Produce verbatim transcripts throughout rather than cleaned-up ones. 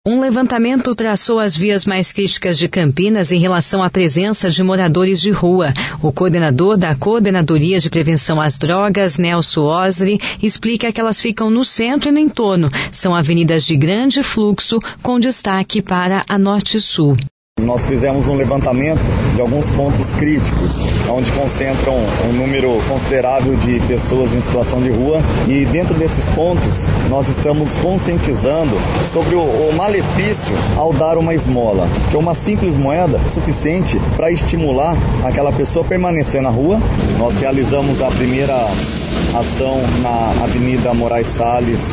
Um levantamento traçou as vias mais críticas de Campinas em relação à presença de moradores de rua. O coordenador da Coordenadoria de Prevenção às Drogas, Nelson Osri, explica que elas ficam no centro e no entorno. São avenidas de grande fluxo, com destaque para a Norte-Sul. Nós fizemos um levantamento de alguns pontos críticos, onde concentram um número considerável de pessoas em situação de rua, e dentro desses pontos nós estamos conscientizando sobre o, o malefício ao dar uma esmola, que é uma simples moeda suficiente para estimular aquela pessoa a permanecer na rua. Nós realizamos a primeira ação na Avenida Moraes Salles,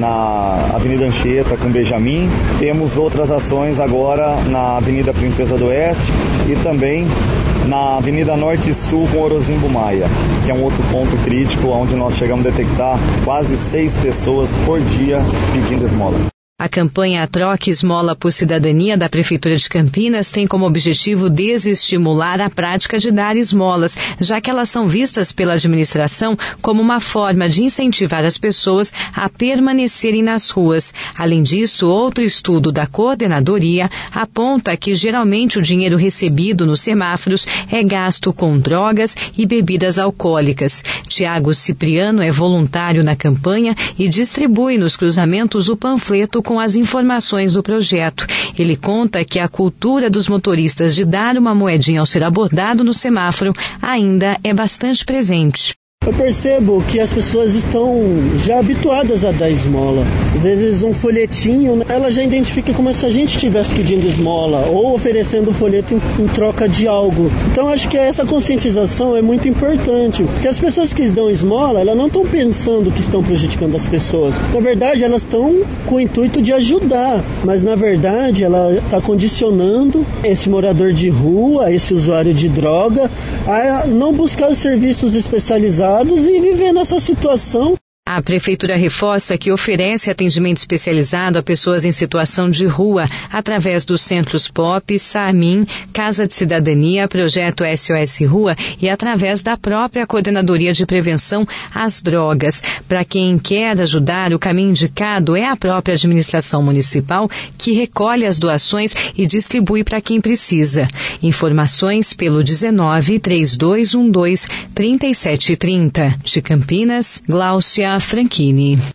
na Avenida Anchieta com Benjamin. Temos outras ações agora na Avenida Princesa do Oeste e também na Avenida Norte e Sul com Orozimbo Maia, que é um outro ponto crítico onde nós chegamos a detectar quase seis pessoas por dia pedindo esmola. A campanha Troque Esmola por Cidadania da Prefeitura de Campinas tem como objetivo desestimular a prática de dar esmolas, já que elas são vistas pela administração como uma forma de incentivar as pessoas a permanecerem nas ruas. Além disso, outro estudo da coordenadoria aponta que geralmente o dinheiro recebido nos semáforos é gasto com drogas e bebidas alcoólicas. Tiago Cipriano é voluntário na campanha e distribui nos cruzamentos o panfleto com as informações do projeto. Ele conta que a cultura dos motoristas de dar uma moedinha ao ser abordado no semáforo ainda é bastante presente. Eu percebo que as pessoas estão já habituadas a dar esmola. Às vezes um folhetinho, ela já identifica como se a gente estivesse pedindo esmola ou oferecendo o folheto em, em troca de algo. Então acho que essa conscientização é muito importante, porque as pessoas que dão esmola, elas não estão pensando que estão prejudicando as pessoas. Na verdade, elas estão com o intuito de ajudar, mas na verdade ela está condicionando esse morador de rua, esse usuário de droga, a não buscar os serviços especializados e viver nessa situação. A Prefeitura reforça que oferece atendimento especializado a pessoas em situação de rua através dos centros P O P, SAMIM, Casa de Cidadania, Projeto S O S Rua e através da própria Coordenadoria de Prevenção às Drogas. Para quem quer ajudar, o caminho indicado é a própria administração municipal, que recolhe as doações e distribui para quem precisa. Informações pelo dezenove, trinta e dois, doze, trinta e sete trinta. De Campinas, Gláucia Franchini.